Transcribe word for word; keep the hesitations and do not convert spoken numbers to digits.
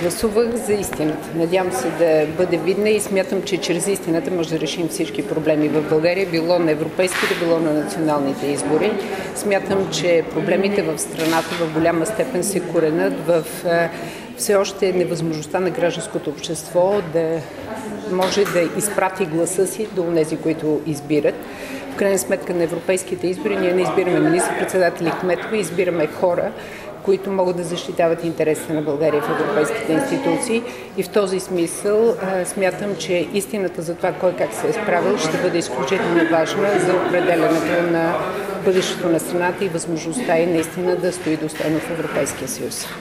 Гласувах за истината. Надявам се да бъде видна и смятам, че чрез истината може да решим всички проблеми в България, било на европейските, било на националните избори. Смятам, че проблемите в страната в голяма степен се коренят в все още невъзможността на гражданското общество да може да изпрати гласа си до тези, които избират. В крайна сметка на европейските избори ние не избираме министър-председатели, кметове, избираме хора, които могат да защитават интересите на България в европейските институции. И в този смисъл а, смятам, че истината за това кой как се е справил ще бъде изключително важна за определянето на бъдещето на страната и възможността и наистина да стои достойно в Европейския съюз.